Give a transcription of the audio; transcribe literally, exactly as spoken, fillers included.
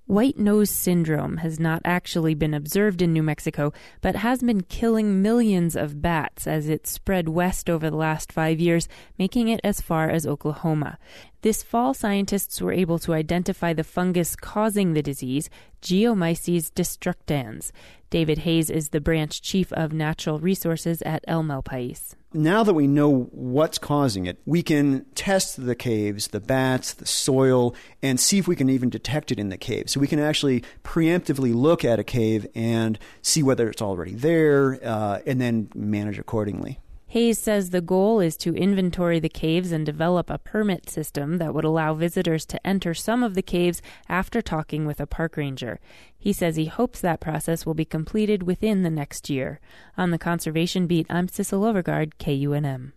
White nose syndrome has not actually been observed in New Mexico, but has been killing millions of bats as it spread west over the last five years, making it as far as Oklahoma. This fall, scientists were able to identify the fungus causing the disease, Geomyces destructans. David Hayes is the branch chief of natural resources at El Malpais. Now that we know what's causing it, we can test the caves, the bats, the soil, and see if we can even detect it in the cave. So we can actually preemptively look at a cave and see whether it's already there, uh, and then manage accordingly. Hayes says the goal is to inventory the caves and develop a permit system that would allow visitors to enter some of the caves after talking with a park ranger. He says he hopes that process will be completed within the next year. On the Conservation Beat, I'm Sissel Overgaard, K U N M.